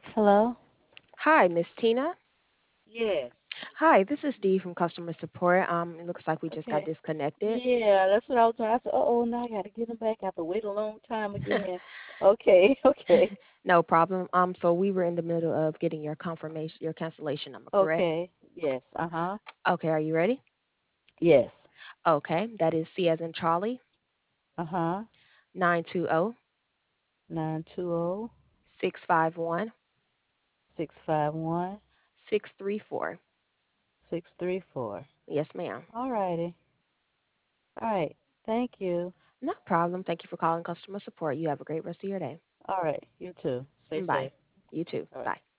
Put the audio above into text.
Hello? Hi, Miss Tina. Yes. Hi, this is Dee from customer support. It looks like we just got Okay. disconnected. Yeah, that's what I was doing. I said, oh, now I got to get him back. I have to wait a long time again. Okay, okay, No problem. So we were in the middle of getting your confirmation, your cancellation number, correct? okay. Yes, uh-huh. Okay, are you ready? Yes. Okay, that is C as in Charlie, Uh-huh. 920 920 651 651 634. 634. Yes, ma'am. All righty. All right. Thank you. No problem. Thank you for calling customer support. You have a great rest of your day. All right. You too. Stay Bye. safe. You too. All right. Bye.